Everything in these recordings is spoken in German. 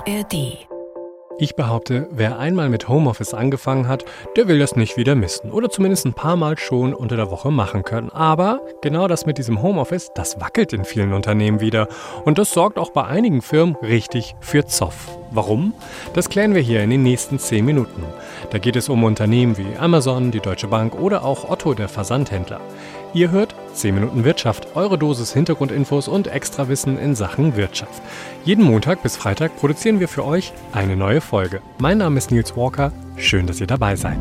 ARD. Ich behaupte, wer einmal mit Homeoffice angefangen hat, der will das nicht wieder missen. Oder zumindest ein paar Mal schon unter der Woche machen können. Aber genau das mit diesem Homeoffice, das wackelt in vielen Unternehmen wieder. Und das sorgt auch bei einigen Firmen richtig für Zoff. Warum? Das klären wir hier in den nächsten 10 Minuten. Da geht es um Unternehmen wie Amazon, die Deutsche Bank oder auch Otto, der Versandhändler. Ihr hört 10 Minuten Wirtschaft, eure Dosis Hintergrundinfos und Extrawissen in Sachen Wirtschaft. Jeden Montag bis Freitag produzieren wir für euch eine neue Folge. Mein Name ist Nils Walker, schön, dass ihr dabei seid.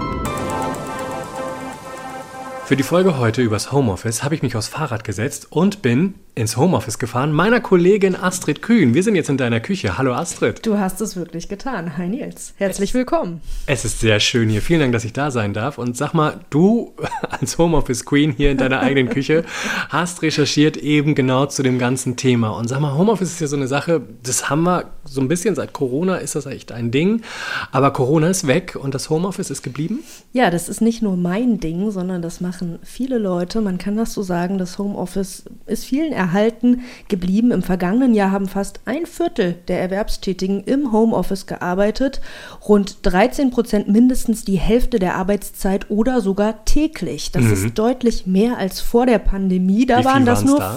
Für die Folge heute übers Homeoffice habe ich mich aufs Fahrrad gesetzt und bin ins Homeoffice gefahren, meiner Kollegin Astrid Kühn. Wir sind jetzt in deiner Küche. Hallo Astrid. Du hast es wirklich getan. Hi Nils. Herzlich willkommen. Es ist sehr schön hier. Vielen Dank, dass ich da sein darf. Und sag mal, du als Homeoffice Queen hier in deiner eigenen Küche hast recherchiert eben genau zu dem ganzen Thema. Und sag mal, Homeoffice ist ja so eine Sache, das haben wir so ein bisschen seit Corona, ist das echt ein Ding. Aber Corona ist weg und das Homeoffice ist geblieben? Ja, das ist nicht nur mein Ding, sondern das machen viele Leute. Man kann das so sagen, das Homeoffice ist vielen erhalten geblieben. Im vergangenen Jahr haben fast 1/4 der Erwerbstätigen im Homeoffice gearbeitet. Rund 13% mindestens die Hälfte der Arbeitszeit oder sogar täglich. Das ist deutlich mehr als vor der Pandemie. Da waren das nur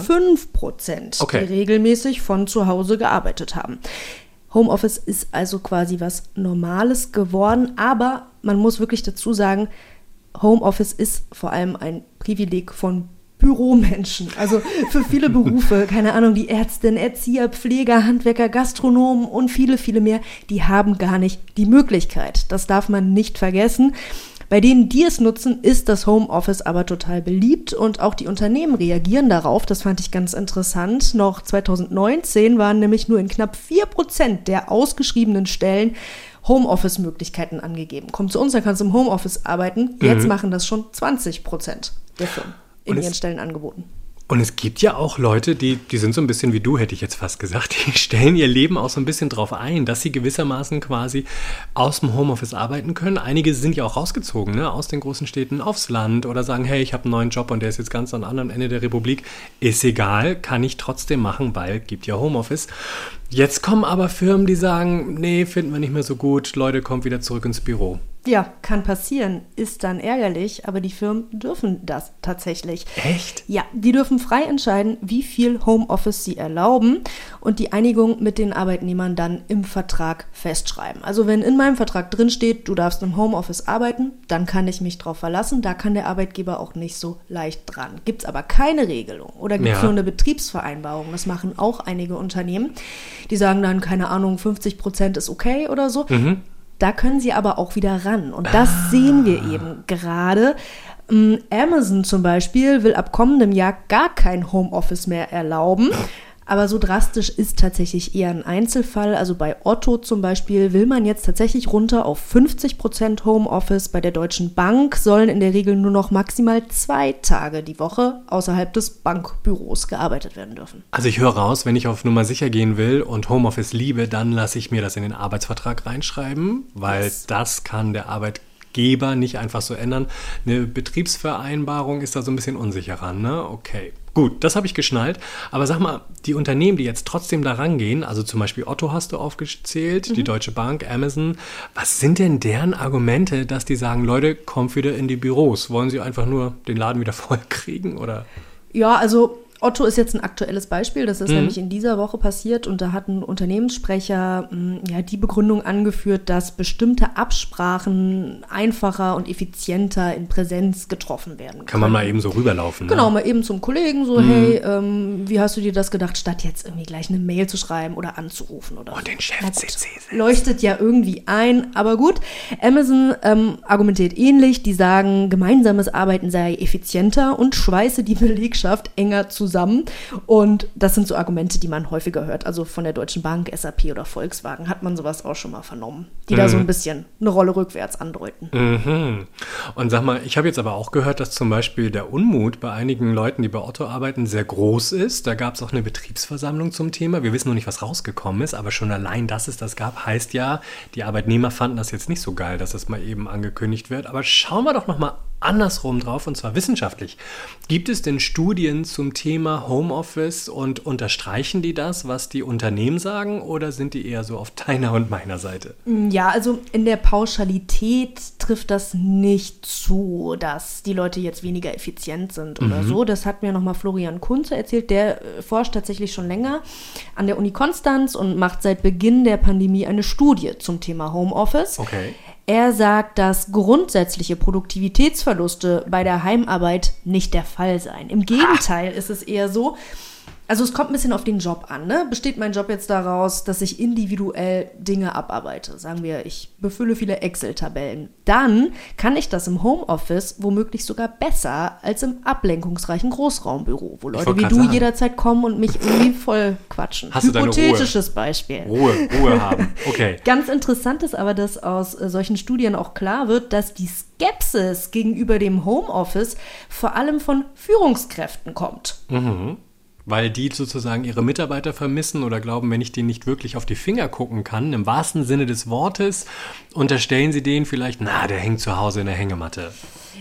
5%, die regelmäßig von zu Hause gearbeitet haben. Homeoffice ist also quasi was Normales geworden, aber man muss wirklich dazu sagen, Homeoffice ist vor allem ein Privileg von Büromenschen. Also für viele Berufe, keine Ahnung, die Ärztin, Erzieher, Pfleger, Handwerker, Gastronomen und viele, viele mehr, die haben gar nicht die Möglichkeit. Das darf man nicht vergessen. Bei denen, die es nutzen, ist das Homeoffice aber total beliebt und auch die Unternehmen reagieren darauf. Das fand ich ganz interessant. Noch 2019 waren nämlich nur in knapp 4% der ausgeschriebenen Stellen Homeoffice-Möglichkeiten angegeben. Komm zu uns, dann kannst du im Homeoffice arbeiten. Jetzt machen das schon 20% der Firmen in ihren Stellenangeboten. Und es gibt ja auch Leute, die sind so ein bisschen wie du, hätte ich jetzt fast gesagt, die stellen ihr Leben auch so ein bisschen drauf ein, dass sie gewissermaßen quasi aus dem Homeoffice arbeiten können. Einige sind ja auch rausgezogen, ne, aus den großen Städten aufs Land oder sagen, hey, ich habe einen neuen Job und der ist jetzt ganz am anderen Ende der Republik. Ist egal, kann ich trotzdem machen, weil gibt ja Homeoffice. Jetzt kommen aber Firmen, die sagen, nee, finden wir nicht mehr so gut, Leute, kommt wieder zurück ins Büro. Ja, kann passieren, ist dann ärgerlich, aber die Firmen dürfen das tatsächlich. Echt? Ja, die dürfen frei entscheiden, wie viel Homeoffice sie erlauben und die Einigung mit den Arbeitnehmern dann im Vertrag festschreiben. Also wenn in meinem Vertrag drin steht, du darfst im Homeoffice arbeiten, dann kann ich mich drauf verlassen, da kann der Arbeitgeber auch nicht so leicht dran. Gibt es aber keine Regelung oder gibt es nur eine Betriebsvereinbarung, das machen auch einige Unternehmen, die sagen dann, keine Ahnung, 50% ist okay oder so. Da können sie aber auch wieder ran. Und das sehen wir eben gerade. Amazon zum Beispiel will ab kommendem Jahr gar kein Homeoffice mehr erlauben. Aber so drastisch ist tatsächlich eher ein Einzelfall. Also bei Otto zum Beispiel will man jetzt tatsächlich runter auf 50% Homeoffice. Bei der Deutschen Bank sollen in der Regel nur noch maximal 2 Tage die Woche außerhalb des Bankbüros gearbeitet werden dürfen. Also ich höre raus, wenn ich auf Nummer sicher gehen will und Homeoffice liebe, dann lasse ich mir das in den Arbeitsvertrag reinschreiben, weil das kann der Arbeitgeber nicht einfach so ändern. Eine Betriebsvereinbarung ist da so ein bisschen unsicherer, ne? Okay. Gut, das habe ich geschnallt. Aber sag mal, die Unternehmen, die jetzt trotzdem da rangehen, also zum Beispiel Otto hast du aufgezählt, die Deutsche Bank, Amazon, was sind denn deren Argumente, dass die sagen, Leute, kommt wieder in die Büros? Wollen sie einfach nur den Laden wieder voll kriegen, oder? Ja, also Otto ist jetzt ein aktuelles Beispiel, das ist nämlich in dieser Woche passiert und da hat ein Unternehmenssprecher die Begründung angeführt, dass bestimmte Absprachen einfacher und effizienter in Präsenz getroffen werden können. Kann man mal eben so rüberlaufen, ne? Genau, mal eben zum Kollegen so, hey, wie hast du dir das gedacht, statt jetzt irgendwie gleich eine Mail zu schreiben oder anzurufen oder und den Chef CC. Leuchtet ja irgendwie ein, aber gut. Amazon argumentiert ähnlich, die sagen, gemeinsames Arbeiten sei effizienter und schweiße die Belegschaft enger zusammen. Und das sind so Argumente, die man häufiger hört. Also von der Deutschen Bank, SAP oder Volkswagen hat man sowas auch schon mal vernommen, die da so ein bisschen eine Rolle rückwärts andeuten. Und sag mal, ich habe jetzt aber auch gehört, dass zum Beispiel der Unmut bei einigen Leuten, die bei Otto arbeiten, sehr groß ist. Da gab es auch eine Betriebsversammlung zum Thema. Wir wissen noch nicht, was rausgekommen ist, aber schon allein, dass es das gab, heißt ja, die Arbeitnehmer fanden das jetzt nicht so geil, dass das mal eben angekündigt wird. Aber schauen wir doch noch mal andersrum drauf, und zwar wissenschaftlich. Gibt es denn Studien zum Thema Homeoffice und unterstreichen die das, was die Unternehmen sagen, oder sind die eher so auf deiner und meiner Seite? Ja, also in der Pauschalität trifft das nicht zu, dass die Leute jetzt weniger effizient sind oder so. Das hat mir nochmal Florian Kunze erzählt. Der forscht tatsächlich schon länger an der Uni Konstanz und macht seit Beginn der Pandemie eine Studie zum Thema Homeoffice. Okay. Er sagt, dass grundsätzliche Produktivitätsverluste bei der Heimarbeit nicht der Fall seien. Im Gegenteil ist es eher so, also es kommt ein bisschen auf den Job an, ne? Besteht mein Job jetzt daraus, dass ich individuell Dinge abarbeite? Sagen wir, ich befülle viele Excel-Tabellen. Dann kann ich das im Homeoffice womöglich sogar besser als im ablenkungsreichen Großraumbüro, wo Leute wie du jederzeit kommen und mich irgendwie voll quatschen. Hast du deine Ruhe? Hypothetisches Beispiel. Ruhe haben, okay. Ganz interessant ist aber, dass aus solchen Studien auch klar wird, dass die Skepsis gegenüber dem Homeoffice vor allem von Führungskräften kommt. Weil die sozusagen ihre Mitarbeiter vermissen oder glauben, wenn ich denen nicht wirklich auf die Finger gucken kann, im wahrsten Sinne des Wortes, unterstellen sie denen vielleicht, der hängt zu Hause in der Hängematte.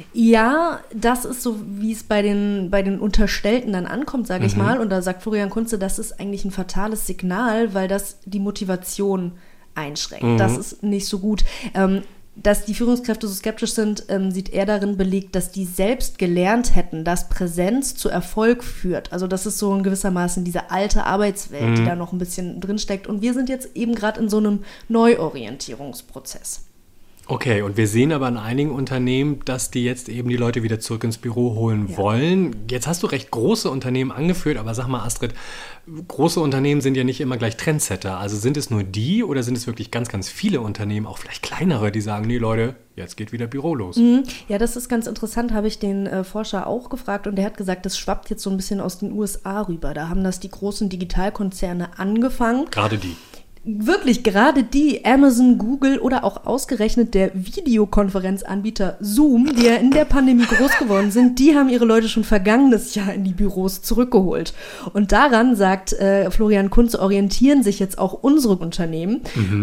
Ja, das ist so, wie es bei den Unterstellten dann ankommt, sage ich mal. Und da sagt Florian Kunze, das ist eigentlich ein fatales Signal, weil das die Motivation einschränkt. Das ist nicht so gut. Dass die Führungskräfte so skeptisch sind, sieht er darin belegt, dass die selbst gelernt hätten, dass Präsenz zu Erfolg führt. Also das ist so in gewissermaßen diese alte Arbeitswelt, die da noch ein bisschen drinsteckt. Und wir sind jetzt eben gerade in so einem Neuorientierungsprozess. Okay, und wir sehen aber in einigen Unternehmen, dass die jetzt eben die Leute wieder zurück ins Büro holen wollen. Jetzt hast du recht große Unternehmen angeführt, aber sag mal, Astrid, große Unternehmen sind ja nicht immer gleich Trendsetter. Also sind es nur die oder sind es wirklich ganz, ganz viele Unternehmen, auch vielleicht kleinere, die sagen, nee Leute, jetzt geht wieder Büro los? Ja, das ist ganz interessant, habe ich den Forscher auch gefragt und der hat gesagt, das schwappt jetzt so ein bisschen aus den USA rüber. Da haben das die großen Digitalkonzerne angefangen. Gerade die. Wirklich gerade die, Amazon, Google oder auch ausgerechnet der Videokonferenzanbieter Zoom, die ja in der Pandemie groß geworden sind, die haben ihre Leute schon vergangenes Jahr in die Büros zurückgeholt. Und daran, sagt Florian Kunze, orientieren sich jetzt auch unsere Unternehmen.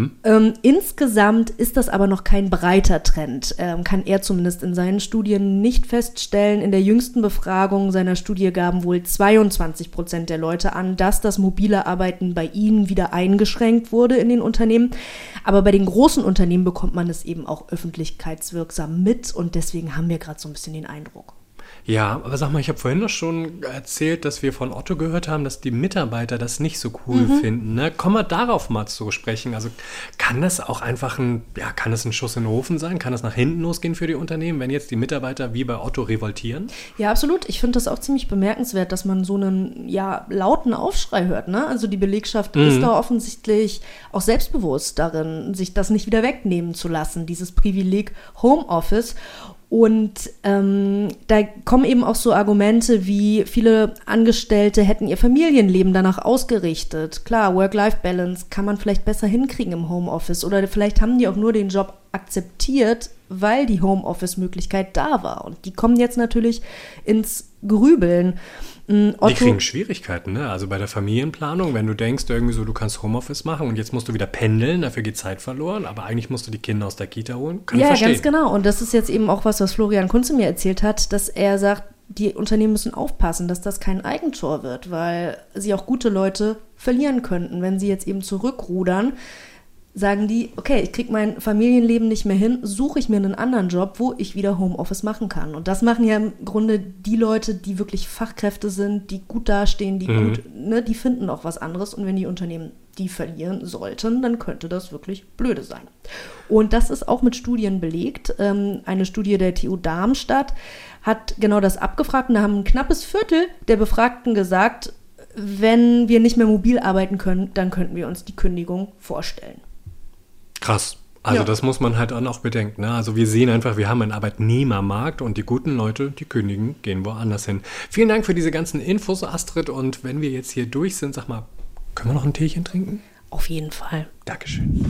Insgesamt ist das aber noch kein breiter Trend, kann er zumindest in seinen Studien nicht feststellen. In der jüngsten Befragung seiner Studie gaben wohl 22% der Leute an, dass das mobile Arbeiten bei ihnen wieder eingeschränkt wurde in den Unternehmen. Aber bei den großen Unternehmen bekommt man es eben auch öffentlichkeitswirksam mit und deswegen haben wir gerade so ein bisschen den Eindruck. Ja, aber sag mal, ich habe vorhin doch schon erzählt, dass wir von Otto gehört haben, dass die Mitarbeiter das nicht so cool finden. Ne? Kommen wir darauf mal zu sprechen. Also kann das auch einfach ein Schuss in den Ofen sein? Kann das nach hinten losgehen für die Unternehmen, wenn jetzt die Mitarbeiter wie bei Otto revoltieren? Ja, absolut. Ich finde das auch ziemlich bemerkenswert, dass man so einen lauten Aufschrei hört. Ne? Also die Belegschaft ist da offensichtlich auch selbstbewusst darin, sich das nicht wieder wegnehmen zu lassen, dieses Privileg Homeoffice. Und da kommen eben auch so Argumente wie, viele Angestellte hätten ihr Familienleben danach ausgerichtet. Klar, Work-Life-Balance kann man vielleicht besser hinkriegen im Homeoffice oder vielleicht haben die auch nur den Job akzeptiert, weil die Homeoffice-Möglichkeit da war. Und die kommen jetzt natürlich ins Grübeln. Otto, die kriegen Schwierigkeiten, ne? Also bei der Familienplanung, wenn du denkst, irgendwie so, du kannst Homeoffice machen und jetzt musst du wieder pendeln, dafür geht Zeit verloren, aber eigentlich musst du die Kinder aus der Kita holen. Kann ich verstehen. Ja, ganz genau. Und das ist jetzt eben auch was Florian Kunze mir erzählt hat, dass er sagt, die Unternehmen müssen aufpassen, dass das kein Eigentor wird, weil sie auch gute Leute verlieren könnten, wenn sie jetzt eben zurückrudern. Sagen die, okay, ich kriege mein Familienleben nicht mehr hin, suche ich mir einen anderen Job, wo ich wieder Homeoffice machen kann. Und das machen ja im Grunde die Leute, die wirklich Fachkräfte sind, die gut dastehen, die die finden auch was anderes. Und wenn die Unternehmen die verlieren sollten, dann könnte das wirklich blöde sein. Und das ist auch mit Studien belegt. Eine Studie der TU Darmstadt hat genau das abgefragt und da haben ein knappes Viertel der Befragten gesagt, wenn wir nicht mehr mobil arbeiten können, dann könnten wir uns die Kündigung vorstellen. Krass. Also das muss man halt auch noch bedenken. Ne? Also wir sehen einfach, wir haben einen Arbeitnehmermarkt und die guten Leute, die kündigen, gehen woanders hin. Vielen Dank für diese ganzen Infos, Astrid. Und wenn wir jetzt hier durch sind, sag mal, können wir noch ein Teechen trinken? Auf jeden Fall. Dankeschön.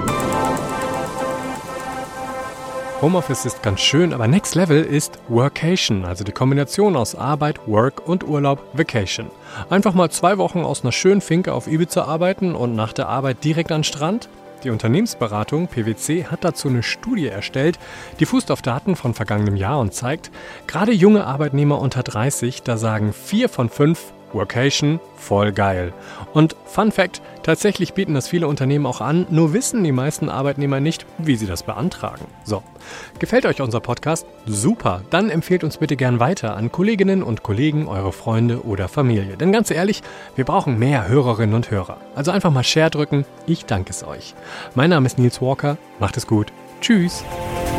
Homeoffice ist ganz schön, aber Next Level ist Workation, also die Kombination aus Arbeit, Work und Urlaub, Vacation. Einfach mal 2 Wochen aus einer schönen Finke auf Ibiza arbeiten und nach der Arbeit direkt an den Strand? Die Unternehmensberatung PwC hat dazu eine Studie erstellt, die fußt auf Daten von vergangenem Jahr und zeigt, gerade junge Arbeitnehmer unter 30, da sagen 4 von 5 Workation, voll geil. Und Fun Fact, tatsächlich bieten das viele Unternehmen auch an, nur wissen die meisten Arbeitnehmer nicht, wie sie das beantragen. So, gefällt euch unser Podcast? Super, dann empfehlt uns bitte gern weiter an Kolleginnen und Kollegen, eure Freunde oder Familie. Denn ganz ehrlich, wir brauchen mehr Hörerinnen und Hörer. Also einfach mal Share drücken, ich danke es euch. Mein Name ist Nils Walker, macht es gut, tschüss.